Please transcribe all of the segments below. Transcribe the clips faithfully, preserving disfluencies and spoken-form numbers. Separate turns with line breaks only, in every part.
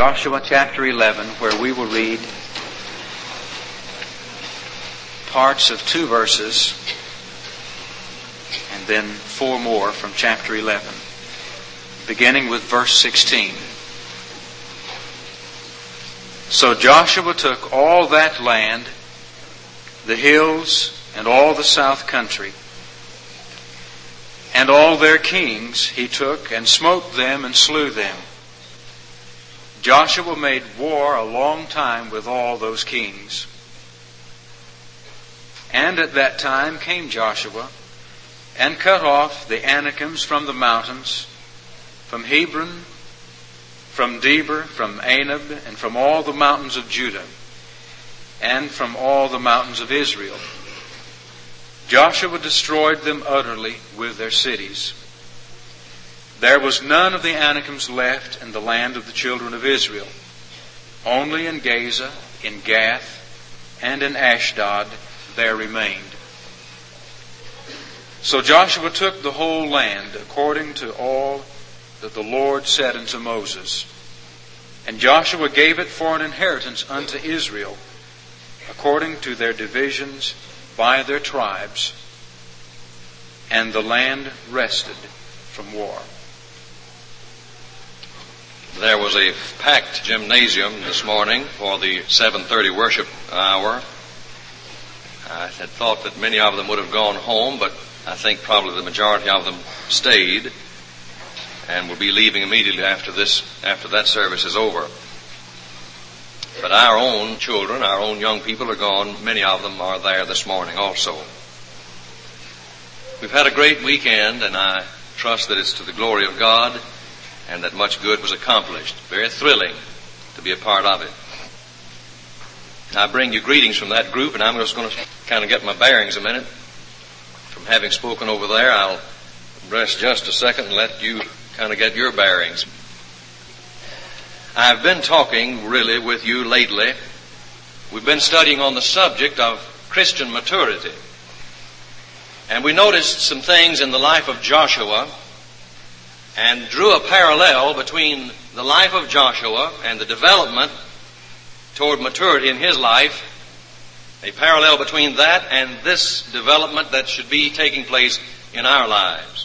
Joshua chapter eleven, where we will read parts of two verses and then four more from chapter eleven, beginning with verse sixteen. So Joshua took all that land, the hills, and all the south country, and all their kings he took, and smote them and slew them. Joshua made war a long time with all those kings. And at that time came Joshua, and cut off the Anakims from the mountains, from Hebron, from Debir, from Anab, and from all the mountains of Judah, and from all the mountains of Israel. Joshua destroyed them utterly with their cities. There was none of the Anakims left in the land of the children of Israel. Only in Gaza, in Gath, and in Ashdod there remained. So Joshua took the whole land according to all that the Lord said unto Moses. And Joshua gave it for an inheritance unto Israel, according to their divisions by their tribes. And the land rested from war.
There was a packed gymnasium this morning for the seven thirty worship hour. I had thought that many of them would have gone home, but I think probably the majority of them stayed and will be leaving immediately after this, after that service is over. But our own children, our own young people are gone. Many of them are there this morning also. We've had a great weekend, and I trust that it's to the glory of God and that much good was accomplished. Very thrilling to be a part of it. I bring you greetings from that group, and I'm just going to kind of get my bearings a minute. From having spoken over there, I'll rest just a second and let you kind of get your bearings. I've been talking really with you lately. We've been studying on the subject of Christian maturity. And we noticed some things in the life of Joshua and drew a parallel between the life of Joshua and the development toward maturity in his life, a parallel between that and this development that should be taking place in our lives.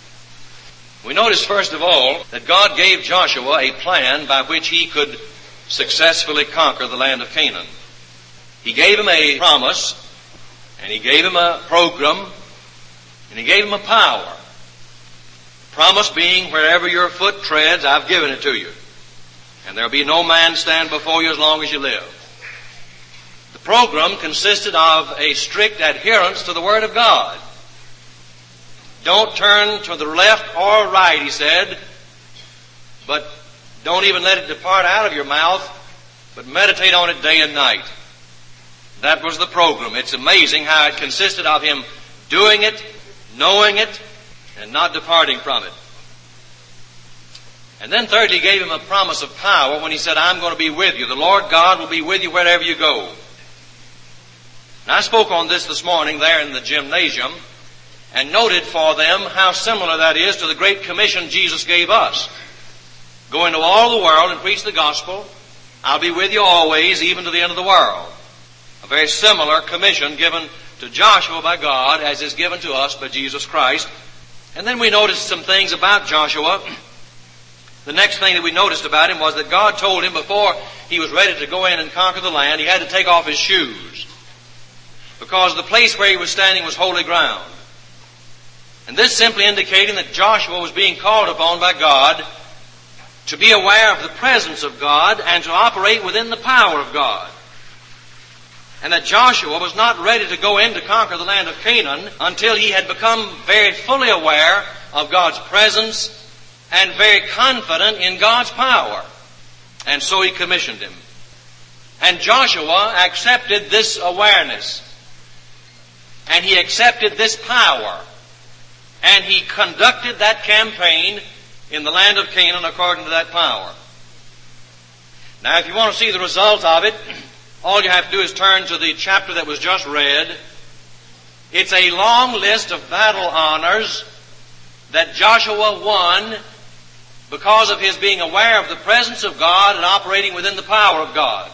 We notice, first of all, that God gave Joshua a plan by which he could successfully conquer the land of Canaan. He gave him a promise, and he gave him a program, and he gave him a power. Promise being, wherever your foot treads, I've given it to you. And there'll be no man stand before you as long as you live. The program consisted of a strict adherence to the Word of God. Don't turn to the left or right, he said, but don't even let it depart out of your mouth, but meditate on it day and night. That was the program. It's amazing how it consisted of him doing it, knowing it, and not departing from it. And then thirdly, he gave him a promise of power when he said, I'm going to be with you. The Lord God will be with you wherever you go. And I spoke on this this morning there in the gymnasium and noted for them how similar that is to the Great Commission Jesus gave us. Go into all the world and preach the gospel. I'll be with you always, even to the end of the world. A very similar commission given to Joshua by God as is given to us by Jesus Christ. And then we noticed some things about Joshua. The next thing that we noticed about him was that God told him before he was ready to go in and conquer the land, he had to take off his shoes, because the place where he was standing was holy ground. And this simply indicating that Joshua was being called upon by God to be aware of the presence of God and to operate within the power of God. And that Joshua was not ready to go in to conquer the land of Canaan until he had become very fully aware of God's presence and very confident in God's power. And so he commissioned him. And Joshua accepted this awareness. And he accepted this power. And he conducted that campaign in the land of Canaan according to that power. Now, if you want to see the result of it, all you have to do is turn to the chapter that was just read. It's a long list of battle honors that Joshua won because of his being aware of the presence of God and operating within the power of God.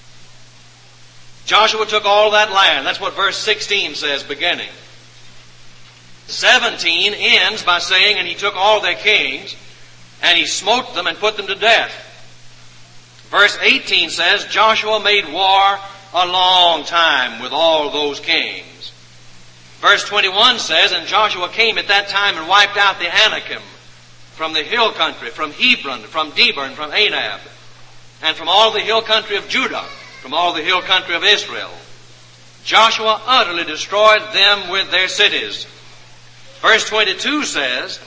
Joshua took all that land. That's what verse sixteen says beginning. seventeen ends by saying, and he took all their kings, and he smote them and put them to death. Verse eighteen says, Joshua made war a long time with all those kings. Verse twenty-one says, and Joshua came at that time and wiped out the Anakim from the hill country, from Hebron, from Debir, and from Anab, and from all the hill country of Judah, from all the hill country of Israel. Joshua utterly destroyed them with their cities. Verse twenty-two says,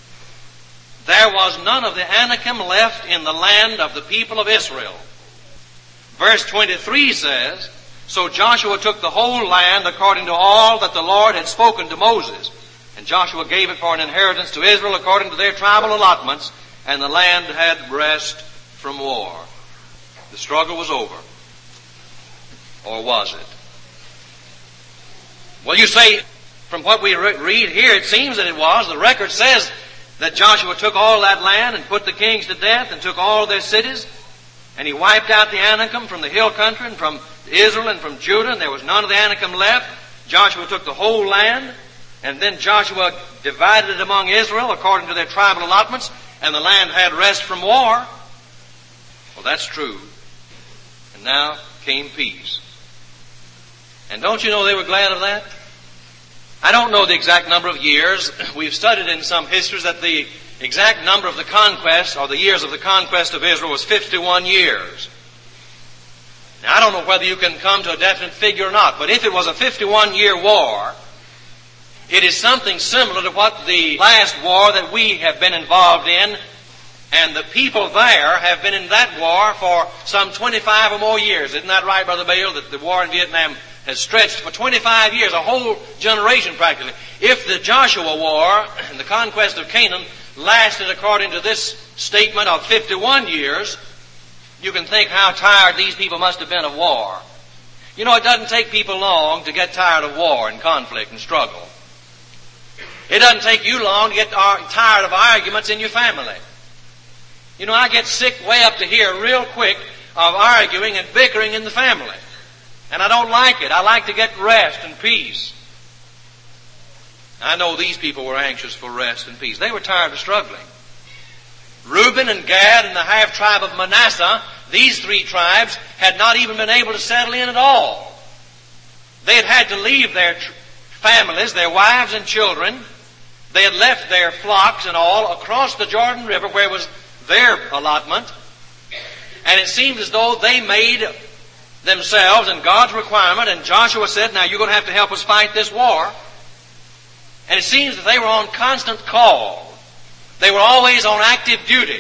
there was none of the Anakim left in the land of the people of Israel. Verse twenty-three says, so Joshua took the whole land according to all that the Lord had spoken to Moses. And Joshua gave it for an inheritance to Israel according to their tribal allotments, and the land had rest from war. The struggle was over. Or was it? Well, you say, from what we re- read here, it seems that it was. The record says that Joshua took all that land and put the kings to death and took all their cities. And he wiped out the Anakim from the hill country and from Israel and from Judah, and there was none of the Anakim left. Joshua took the whole land, and then Joshua divided it among Israel according to their tribal allotments, and the land had rest from war. Well, that's true. And now came peace. And don't you know they were glad of that? I don't know the exact number of years. We've studied in some histories that the exact number of the conquest, or the years of the conquest of Israel, was fifty-one years. Now, I don't know whether you can come to a definite figure or not, but if it was a fifty-one year war, it is something similar to what the last war that we have been involved in, and the people there have been in that war for some twenty-five or more years. Isn't that right, Brother Bale, that the war in Vietnam has stretched for twenty-five years, a whole generation practically. If the Joshua War and the conquest of Canaan lasted according to this statement of fifty-one years, you can think how tired these people must have been of war. You know, it doesn't take people long to get tired of war and conflict and struggle. It doesn't take you long to get tired of arguments in your family. You know, I get sick way up to here real quick of arguing and bickering in the family. And I don't like it. I like to get rest and peace. I know these people were anxious for rest and peace. They were tired of struggling. Reuben and Gad and the half tribe of Manasseh, these three tribes, had not even been able to settle in at all. They had had to leave their tr- families, their wives and children. They had left their flocks and all across the Jordan River where was their allotment. And it seemed as though they made themselves and God's requirement, and Joshua said, now you're going to have to help us fight this war. And it seems that they were on constant call. They were always on active duty.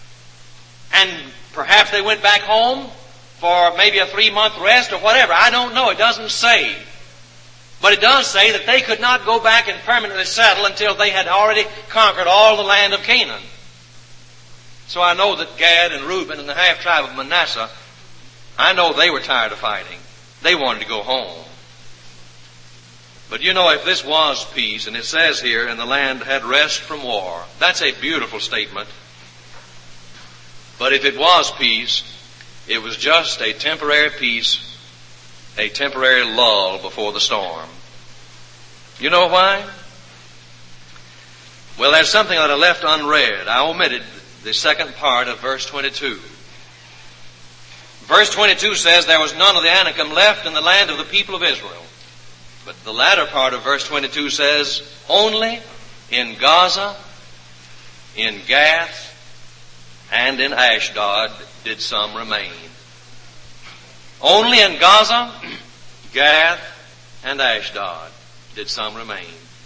And perhaps they went back home for maybe a three-month rest or whatever. I don't know. It doesn't say. But it does say that they could not go back and permanently settle until they had already conquered all the land of Canaan. So I know that Gad and Reuben and the half-tribe of Manasseh, I know they were tired of fighting. They wanted to go home. But you know, if this was peace, and it says here, and the land had rest from war, that's a beautiful statement. But if it was peace, it was just a temporary peace, a temporary lull before the storm. You know why? Well, there's something that I left unread. I omitted the second part of verse twenty-two. Verse twenty-two says, there was none of the Anakim left in the land of the people of Israel. But the latter part of verse twenty-two says, only in Gaza, in Gath, and in Ashdod did some remain. Only in Gaza, Gath, and Ashdod did some remain.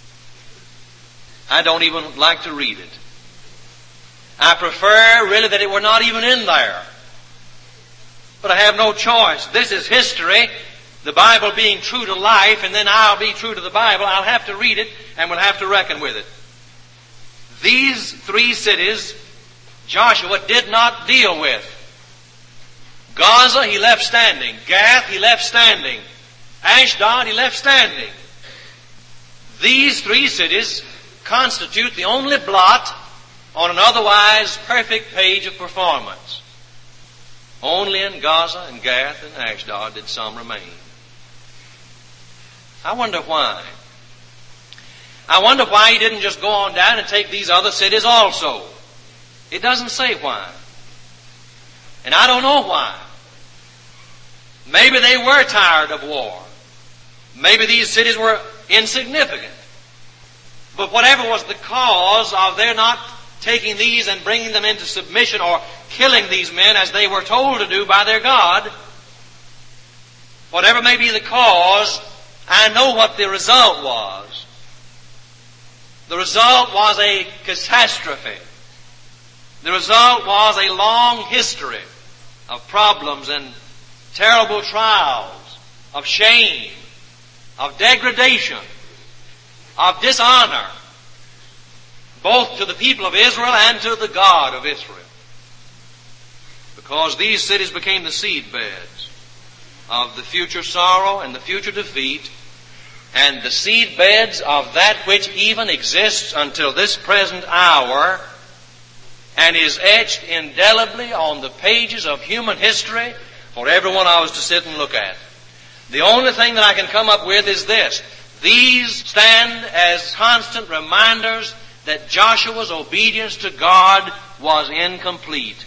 I don't even like to read it. I prefer really that it were not even in there. But I have no choice. This is history, the Bible being true to life, and then I'll be true to the Bible. I'll have to read it, and we'll have to reckon with it. These three cities Joshua did not deal with. Gaza he left standing. Gath he left standing. Ashdod he left standing. These three cities constitute the only blot on an otherwise perfect page of performance. Only in Gaza and Gath and Ashdod did some remain. I wonder why. I wonder why he didn't just go on down and take these other cities also. It doesn't say why. And I don't know why. Maybe they were tired of war. Maybe these cities were insignificant. But whatever was the cause of their not taking these and bringing them into submission or killing these men as they were told to do by their God, whatever may be the cause, I know what the result was. The result was a catastrophe. The result was a long history of problems and terrible trials, of shame, of degradation, of dishonor, both to the people of Israel and to the God of Israel. Because these cities became the seedbeds of the future sorrow and the future defeat, and the seedbeds of that which even exists until this present hour and is etched indelibly on the pages of human history for everyone of us to sit and look at. The only thing that I can come up with is this. These stand as constant reminders that Joshua's obedience to God was incomplete.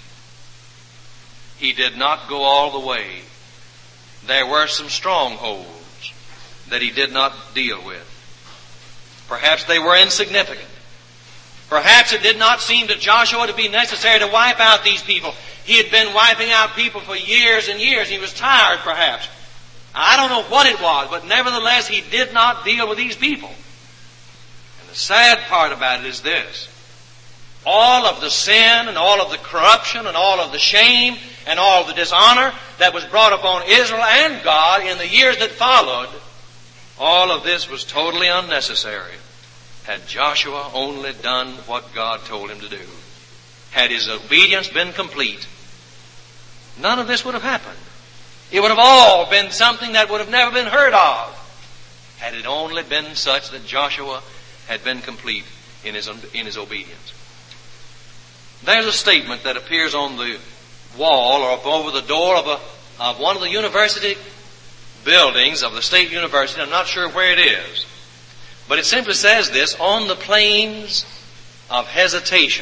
He did not go all the way. There were some strongholds that he did not deal with. Perhaps they were insignificant. Perhaps it did not seem to Joshua to be necessary to wipe out these people. He had been wiping out people for years and years. He was tired, perhaps. I don't know what it was, but nevertheless, he did not deal with these people. And the sad part about it is this. All of the sin and all of the corruption and all of the shame and all of the dishonor that was brought upon Israel and God in the years that followed, all of this was totally unnecessary had Joshua only done what God told him to do. Had his obedience been complete, none of this would have happened. It would have all been something that would have never been heard of had it only been such that Joshua had been complete in his, in his obedience. There's a statement that appears on the wall or up over the door of, a, of one of the university buildings of the State University. I'm not sure where it is. But it simply says this: on the plains of hesitation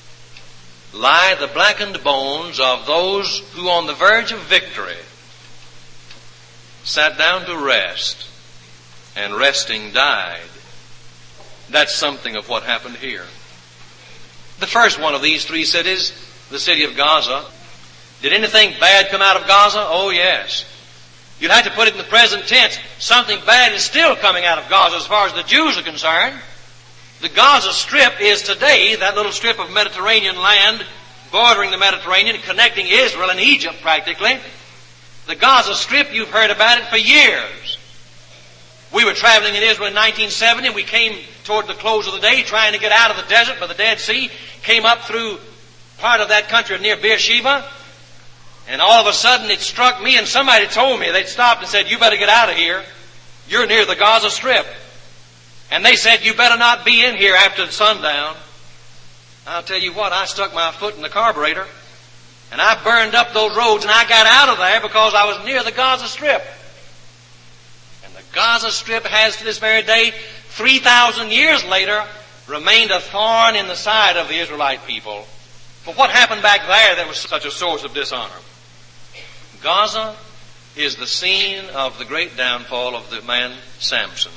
lie the blackened bones of those who on the verge of victory sat down to rest, and resting died. That's something of what happened here. The first one of these three cities, the city of Gaza, did anything bad come out of Gaza? Oh yes. You'd have to put it in the present tense. Something bad is still coming out of Gaza as far as the Jews are concerned. The Gaza Strip is today that little strip of Mediterranean land bordering the Mediterranean, connecting Israel and Egypt practically. The Gaza Strip, you've heard about it for years. We were traveling in Israel in nineteen seventy, and we came toward the close of the day trying to get out of the desert by the Dead Sea, came up through part of that country near Beersheba, and all of a sudden it struck me, and somebody told me, they'd stopped and said, "You better get out of here. You're near the Gaza Strip." And they said, "You better not be in here after sundown." I'll tell you what, I stuck my foot in the carburetor, and I burned up those roads, and I got out of there because I was near the Gaza Strip. And the Gaza Strip has to this very day, three thousand years later, remained a thorn in the side of the Israelite people. But what happened back there that was such a source of dishonor? Gaza is the scene of the great downfall of the man Samson.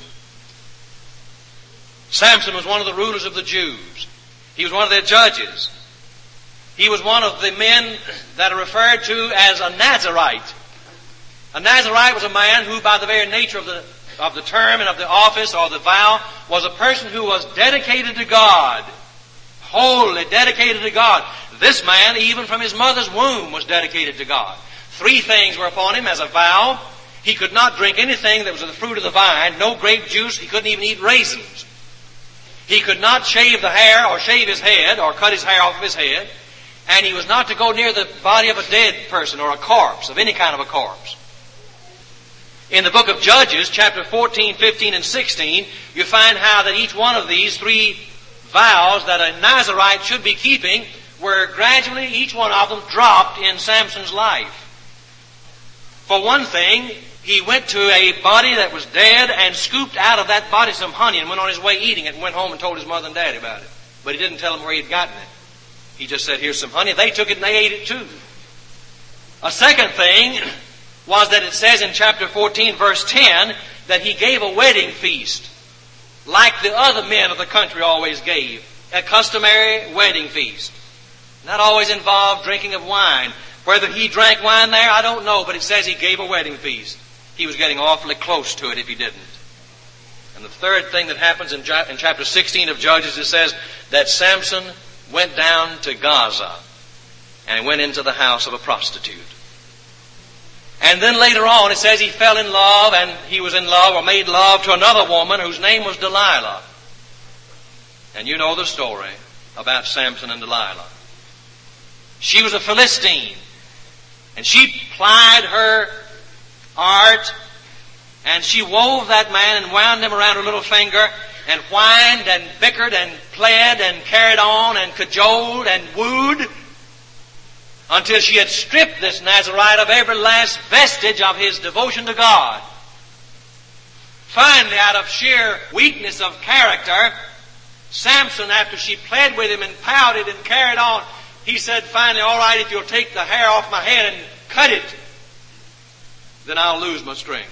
Samson was one of the rulers of the Jews. He was one of their judges. He was one of the men that are referred to as a Nazirite. A Nazirite was a man who, by the very nature of the, of the term and of the office or the vow, was a person who was dedicated to God. Wholly dedicated to God. This man, even from his mother's womb, was dedicated to God. Three things were upon him as a vow. He could not drink anything that was of the fruit of the vine, no grape juice. He couldn't even eat raisins. He could not shave the hair or shave his head or cut his hair off of his head. And he was not to go near the body of a dead person or a corpse, of any kind of a corpse. In the book of Judges, chapter fourteen, fifteen, and sixteen, you find how that each one of these three vows that a Nazirite should be keeping were gradually, each one of them, dropped in Samson's life. For one thing, he went to a body that was dead and scooped out of that body some honey and went on his way eating it and went home and told his mother and daddy about it. But he didn't tell them where he'd gotten it. He just said, here's some honey. They took it and they ate it too. A second thing was that it says in chapter fourteen, verse ten, that he gave a wedding feast, like the other men of the country always gave, a customary wedding feast. And that always involved drinking of wine. Whether he drank wine there, I don't know, but it says he gave a wedding feast. He was getting awfully close to it if he didn't. And the third thing that happens in, in chapter sixteen of Judges, it says that Samson went down to Gaza and went into the house of a prostitute. And then later on it says he fell in love, and he was in love or made love to another woman whose name was Delilah. And you know the story about Samson and Delilah. She was a Philistine, and she plied her art, and she wove that man and wound him around her little finger and whined and bickered and pled and carried on and cajoled and wooed until she had stripped this Nazirite of every last vestige of his devotion to God. Finally, out of sheer weakness of character, Samson, after she pled with him and pouted and carried on, he said finally, all right, if you'll take the hair off my head and cut it, then I'll lose my strength.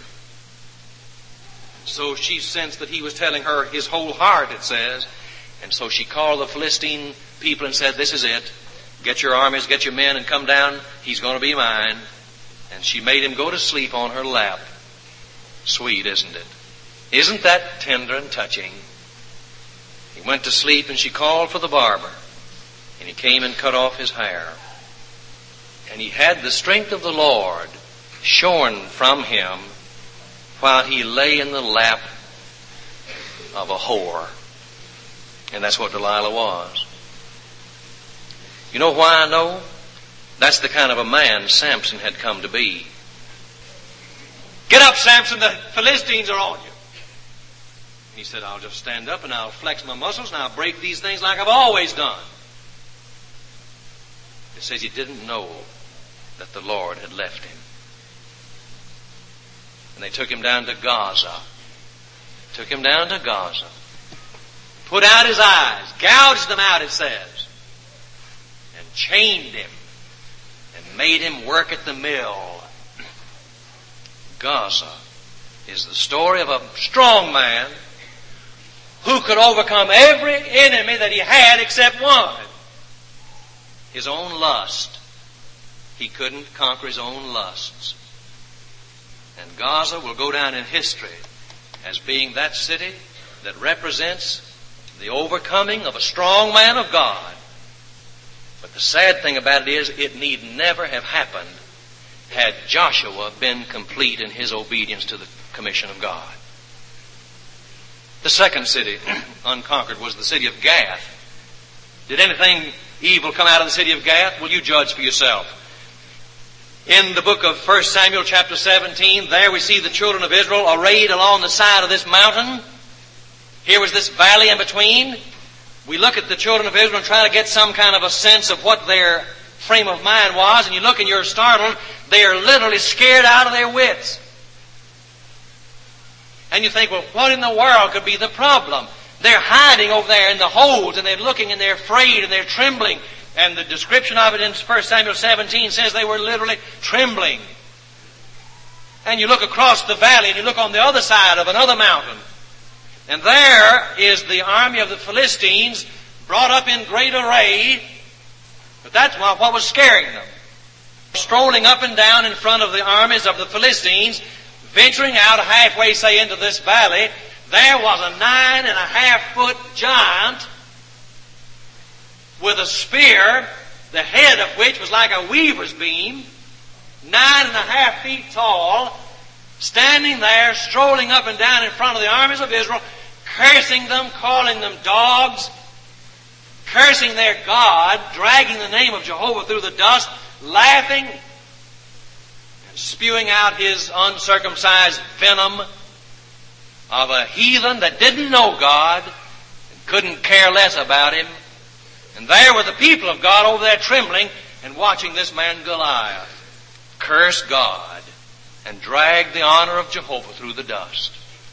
So she sensed that he was telling her his whole heart, it says. And so she called the Philistine people and said, this is it. Get your armies, get your men, and come down. He's going to be mine. And she made him go to sleep on her lap. Sweet, isn't it? Isn't that tender and touching? He went to sleep, and she called for the barber. And he came and cut off his hair. And he had the strength of the Lord shorn from him while he lay in the lap of a whore. And that's what Delilah was. You know why I know? That's the kind of a man Samson had come to be. Get up, Samson, the Philistines are on you. And he said, I'll just stand up and I'll flex my muscles and I'll break these things like I've always done. It says he didn't know that the Lord had left him. And they took him down to Gaza. Took him down to Gaza. Put out his eyes. Gouged them out, it says. And chained him. And made him work at the mill. Gaza is the story of a strong man who could overcome every enemy that he had except one. His own lust. He couldn't conquer his own lusts. And Gaza will go down in history as being that city that represents the overcoming of a strong man of God. But the sad thing about it is it need never have happened had Joshua been complete in his obedience to the commission of God. The second city unconquered was the city of Gath. Did anything evil come out of the city of Gath? Well, you judge for yourself. In the book of First Samuel chapter seventeen, there we see the children of Israel arrayed along the side of this mountain. Here was this valley in between. We look at the children of Israel and try to get some kind of a sense of what their frame of mind was, and you look and you're startled. They are literally scared out of their wits. And you think, well, what in the world could be the problem? They're hiding over there in the holes, and they're looking, and they're afraid, and they're trembling. And the description of it in First Samuel seventeen says they were literally trembling. And you look across the valley, and you look on the other side of another mountain. And there is the army of the Philistines brought up in great array. But that's what was scaring them. Strolling up and down in front of the armies of the Philistines, venturing out halfway, say, into this valley, there was a nine and a half foot giant with a spear, the head of which was like a weaver's beam, nine and a half feet tall, standing there, strolling up and down in front of the armies of Israel, cursing them, calling them dogs, cursing their God, dragging the name of Jehovah through the dust, laughing, and spewing out his uncircumcised venom of a heathen that didn't know God, couldn't care less about him. And there were the people of God over there trembling and watching this man Goliath curse God and drag the honor of Jehovah through the dust.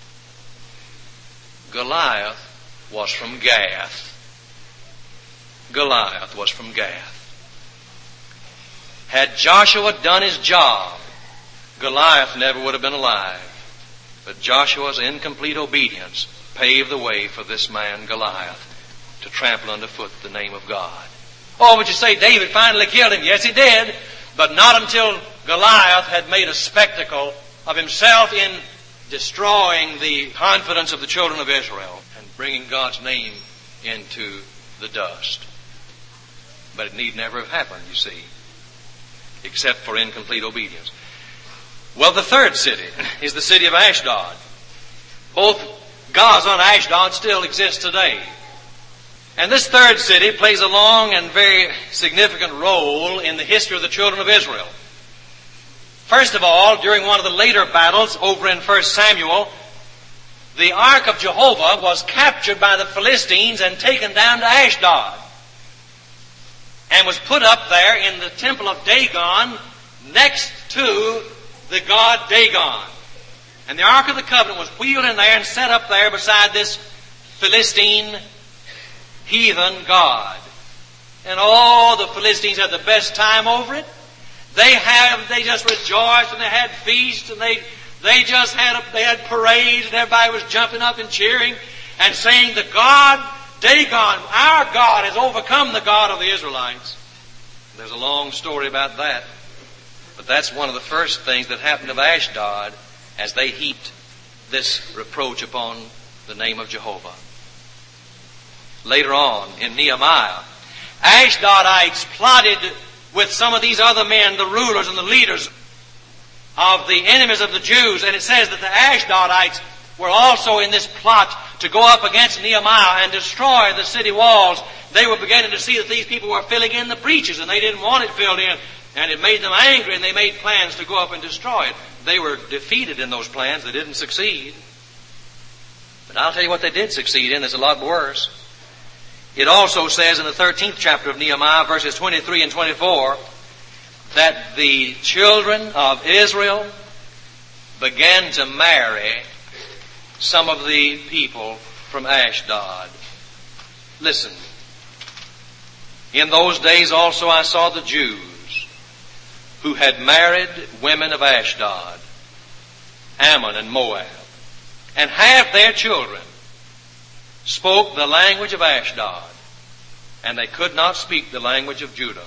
Goliath was from Gath. Goliath was from Gath. Had Joshua done his job, Goliath never would have been alive. But Joshua's incomplete obedience paved the way for this man Goliath to trample underfoot the name of God. Oh, would you say David finally killed him? Yes, he did. But not until Goliath had made a spectacle of himself in destroying the confidence of the children of Israel and bringing God's name into the dust. But it need never have happened, you see, except for incomplete obedience. Well, the third city is the city of Ashdod. Both Gaza and Ashdod still exist today. And this third city plays a long and very significant role in the history of the children of Israel. First of all, during one of the later battles over in First Samuel, the Ark of Jehovah was captured by the Philistines and taken down to Ashdod and was put up there in the temple of Dagon next to the god Dagon. And the Ark of the Covenant was wheeled in there and set up there beside this Philistine heathen god. And all the Philistines had the best time over it. They have, they just rejoiced and they had feasts and they, they just had, a, they had parades and everybody was jumping up and cheering and saying, the God, Dagon, our God has overcome the God of the Israelites. There's a long story about that. But that's one of the first things that happened to Ashdod as they heaped this reproach upon the name of Jehovah. Later on in Nehemiah, Ashdodites plotted with some of these other men, the rulers and the leaders of the enemies of the Jews. And it says that the Ashdodites were also in this plot to go up against Nehemiah and destroy the city walls. They were beginning to see that these people were filling in the breaches and they didn't want it filled in. And it made them angry and they made plans to go up and destroy it. They were defeated in those plans. They didn't succeed. But I'll tell you what they did succeed in. It's a lot worse. It also says in the thirteenth chapter of Nehemiah, verses twenty-three and twenty-four, that the children of Israel began to marry some of the people from Ashdod. Listen. In those days also I saw the Jews who had married women of Ashdod, Ammon and Moab, and half their children spoke the language of Ashdod, and they could not speak the language of Judah,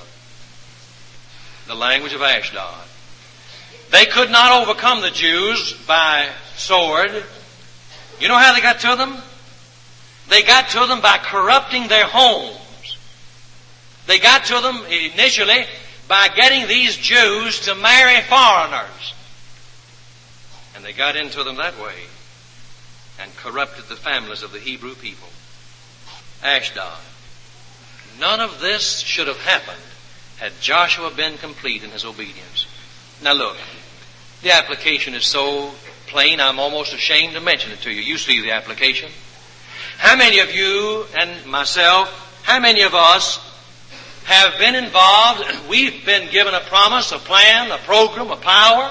the language of Ashdod. They could not overcome the Jews by sword. You know how they got to them? They got to them by corrupting their homes. They got to them initially by getting these Jews to marry foreigners. And they got into them that way and corrupted the families of the Hebrew people. Ashdod. None of this should have happened had Joshua been complete in his obedience. Now look, the application is so plain I'm almost ashamed to mention it to you. You see the application. How many of you and myself, how many of us have been involved? We've been given a promise, a plan, a program, a power.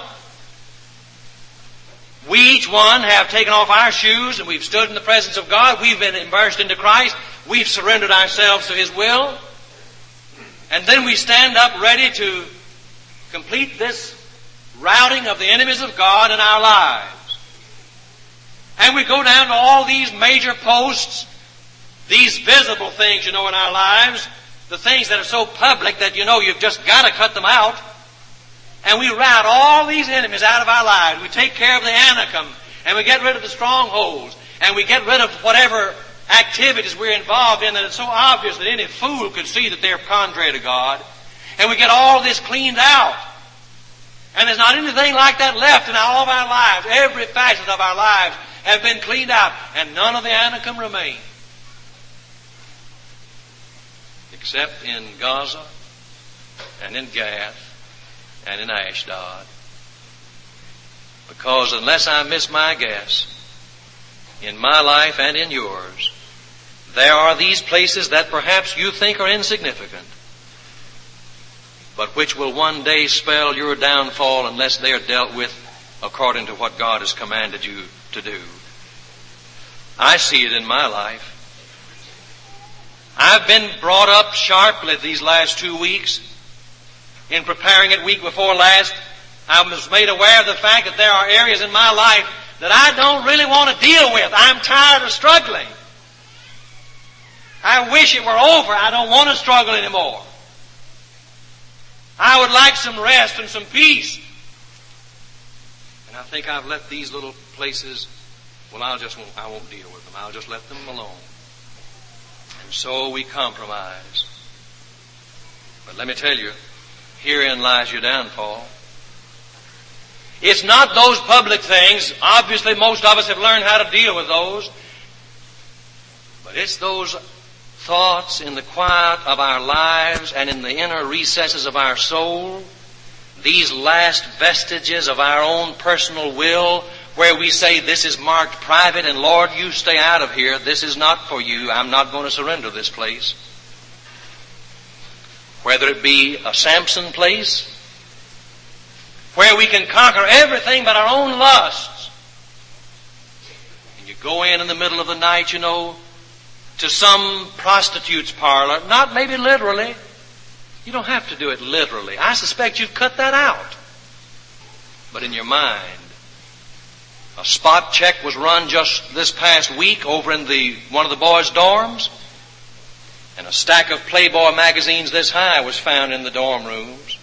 We each one have taken off our shoes and we've stood in the presence of God. We've been immersed into Christ. We've surrendered ourselves to His will. And then we stand up ready to complete this routing of the enemies of God in our lives. And we go down to all these major posts, these visible things, you know, in our lives, the things that are so public that, you know, you've just got to cut them out. And we rout all these enemies out of our lives. We take care of the Anakim, and we get rid of the strongholds, and we get rid of whatever activities we're involved in that it's so obvious that any fool could see that they're contrary to God. And we get all this cleaned out. And there's not anything like that left in all of our lives. Every facet of our lives have been cleaned out, and none of the Anakim remain. Except in Gaza, and in Gath, and in Ashdod. Because unless I miss my guess, in my life and in yours, there are these places that perhaps you think are insignificant, but which will one day spell your downfall unless they are dealt with according to what God has commanded you to do. I see it in my life. I've been brought up sharply these last two weeks. In preparing it week before last, I was made aware of the fact that there are areas in my life that I don't really want to deal with. I'm tired of struggling. I wish it were over. I don't want to struggle anymore. I would like some rest and some peace. And I think I've let these little places, well, I'll just won't, I won't deal with them. I'll just let them alone. And so we compromise. But let me tell you, herein lies your downfall. It's not those public things. Obviously, most of us have learned how to deal with those. But it's those thoughts in the quiet of our lives and in the inner recesses of our soul, these last vestiges of our own personal will, where we say, this is marked private, and Lord, you stay out of here. This is not for you. I'm not going to surrender this place. Whether it be a Samson place, where we can conquer everything but our own lusts. And you go in in the middle of the night, you know, to some prostitute's parlor, not maybe literally. You don't have to do it literally. I suspect you've cut that out. But in your mind, a spot check was run just this past week over in the one of the boys' dorms, and a stack of Playboy magazines this high was found in the dorm rooms.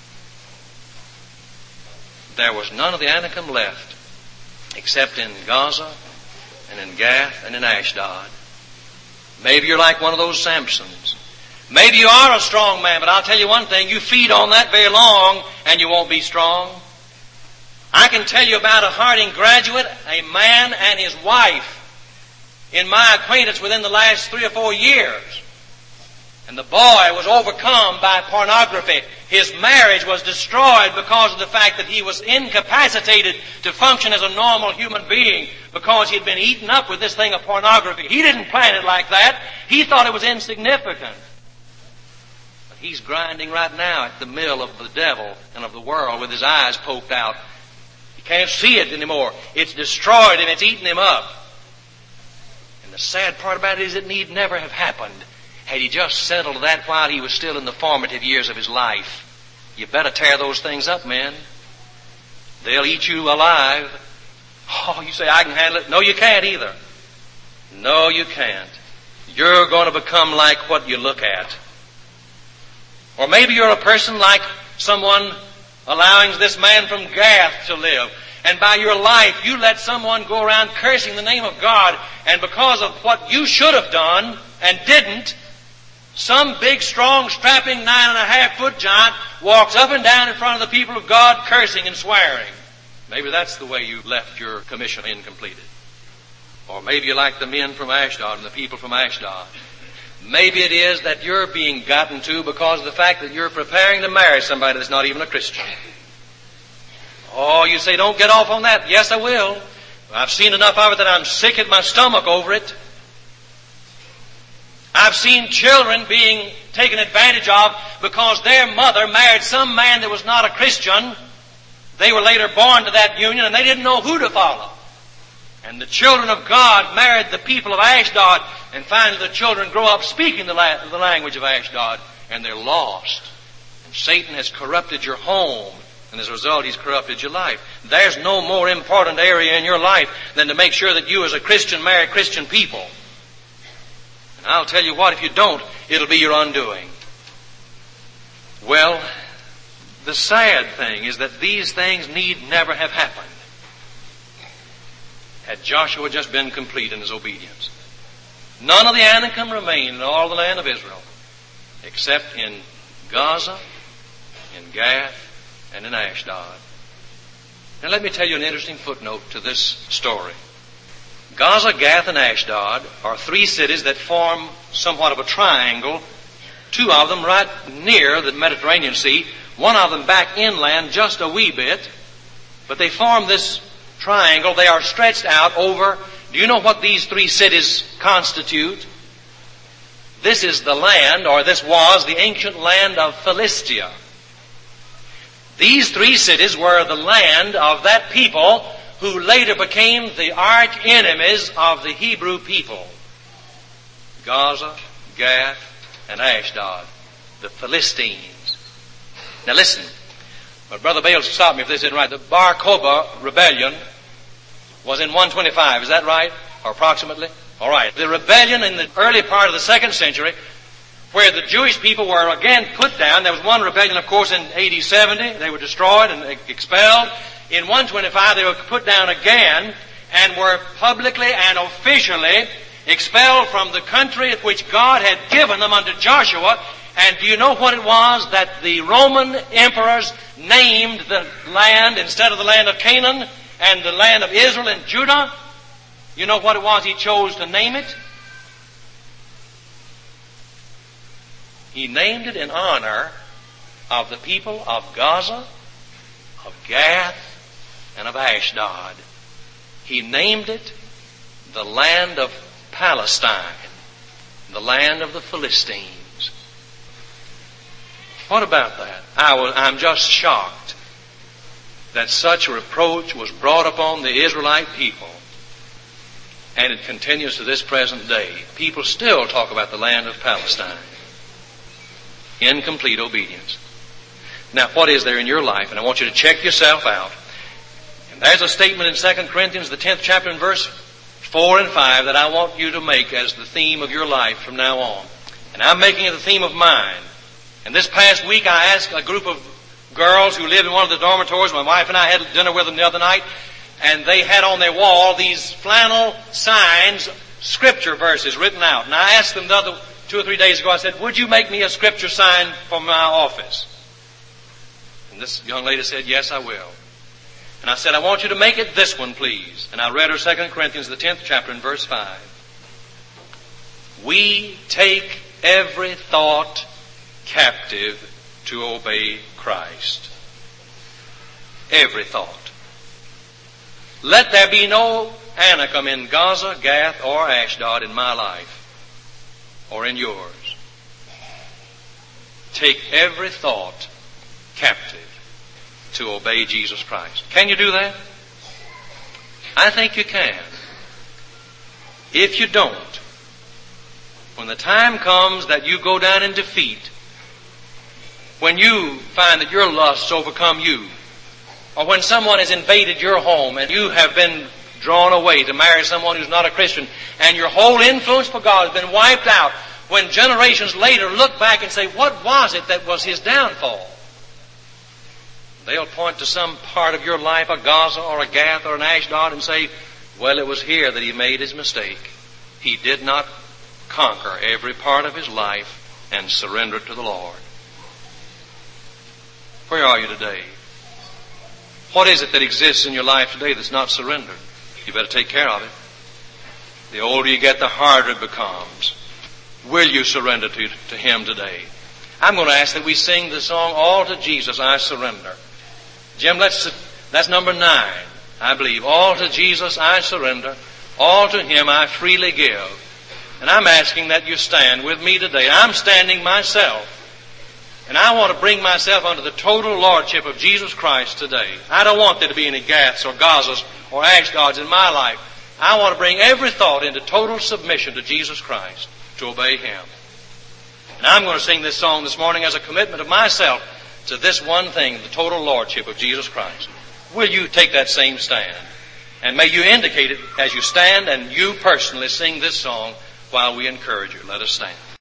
There was none of the Anakim left, except in Gaza and in Gath and in Ashdod. Maybe you're like one of those Samsons. Maybe you are a strong man, but I'll tell you one thing, you feed on that very long and you won't be strong. I can tell you about a Harding graduate, a man and his wife, in my acquaintance within the last three or four years. And the boy was overcome by pornography. His marriage was destroyed because of the fact that he was incapacitated to function as a normal human being because he'd been eaten up with this thing of pornography. He didn't plan it like that. He thought it was insignificant. But he's grinding right now at the mill of the devil and of the world with his eyes poked out. He can't see it anymore. It's destroyed him. It's eaten him up. And the sad part about it is it need never have happened. Had he just settled that while he was still in the formative years of his life. You better tear those things up, men. They'll eat you alive. Oh, you say, I can handle it. No, you can't either. No, you can't. You're going to become like what you look at. Or maybe you're a person like someone allowing this man from Gath to live. And by your life, you let someone go around cursing the name of God. And because of what you should have done and didn't, some big, strong, strapping, nine and a half foot giant walks up and down in front of the people of God cursing and swearing. Maybe that's the way you left your commission incompleted. Or maybe you're like the men from Ashdod and the people from Ashdod. Maybe it is that you're being gotten to because of the fact that you're preparing to marry somebody that's not even a Christian. Oh, you say, don't get off on that. Yes, I will. I've seen enough of it that I'm sick at my stomach over it. I've seen children being taken advantage of because their mother married some man that was not a Christian. They were later born to that union and they didn't know who to follow. And the children of God married the people of Ashdod, and finally the children grow up speaking the, la- the language of Ashdod, and they're lost. And Satan has corrupted your home, and as a result he's corrupted your life. There's no more important area in your life than to make sure that you as a Christian marry Christian people. I'll tell you what, if you don't, it'll be your undoing. Well, the sad thing is that these things need never have happened had Joshua just been complete in his obedience. None of the Anakim remained in all the land of Israel except in Gaza, in Gath, and in Ashdod. Now let me tell you an interesting footnote to this story. Gaza, Gath, and Ashdod are three cities that form somewhat of a triangle. Two of them right near the Mediterranean Sea. One of them back inland just a wee bit. But they form this triangle. They are stretched out over. Do you know what these three cities constitute? this is the land, or this was the ancient land of Philistia. These three cities were the land of that people who later became the arch enemies of the Hebrew people. Gaza, Gath, and Ashdod, the Philistines. Now listen, but Brother Bale stop me if this isn't right. The Bar Kokhba rebellion was in one twenty-five, is that right? Or approximately? All right. The rebellion in the early part of the second century, where the Jewish people were again put down. There was one rebellion, of course, in A D seventy. They were destroyed and expelled. In one twenty-five, they were put down again and were publicly and officially expelled from the country which God had given them under Joshua. And do you know what it was that the Roman emperors named the land instead of the land of Canaan and the land of Israel and Judah? You know what it was he chose to name it? He named it in honor of the people of Gaza, of Gath, and of Ashdod. He named it the land of Palestine, the land of the Philistines. What about that? I was, I'm just shocked that such a reproach was brought upon the Israelite people. And it continues to this present day. People still talk about the land of Palestine in complete obedience. Now, what is there in your life? And I want you to check yourself out. And there's a statement in Second Corinthians, the tenth chapter, and verse four and five that I want you to make as the theme of your life from now on. And I'm making it the theme of mine. And this past week I asked a group of girls who lived in one of the dormitories. My wife and I had dinner with them the other night. And they had on their wall these flannel signs, scripture verses written out. And I asked them the other two or three days ago, I said, would you make me a scripture sign for my office? And this young lady said, yes, I will. And I said, I want you to make it this one, please. And I read her Second Corinthians, the tenth chapter, in verse five. We take every thought captive to obey Christ. Every thought. Let there be no Anakim in Gaza, Gath, or Ashdod in my life, or in yours. Take every thought captive to obey Jesus Christ. Can you do that? I think you can. If you don't, when the time comes that you go down in defeat, when you find that your lusts overcome you, or when someone has invaded your home and you have been drawn away to marry someone who's not a Christian, and your whole influence for God has been wiped out, when generations later look back and say, what was it that was his downfall? They'll point to some part of your life, a Gaza or a Gath or an Ashdod, and say, well, it was here that he made his mistake. He did not conquer every part of his life and surrender it to the Lord. Where are you today? What is it that exists in your life today that's not surrendered? You better take care of it. The older you get, the harder it becomes. Will you surrender to, to Him today? I'm going to ask that we sing the song, All to Jesus I Surrender. Jim, let's, that's number nine, I believe. All to Jesus I surrender. All to Him I freely give. And I'm asking that you stand with me today. I'm standing myself. And I want to bring myself under the total lordship of Jesus Christ today. I don't want there to be any Gaths or Gazas or Ashdods in my life. I want to bring every thought into total submission to Jesus Christ to obey Him. And I'm going to sing this song this morning as a commitment of myself to this one thing, the total lordship of Jesus Christ. Will you take that same stand? And may you indicate it as you stand and you personally sing this song while we encourage you. Let us stand.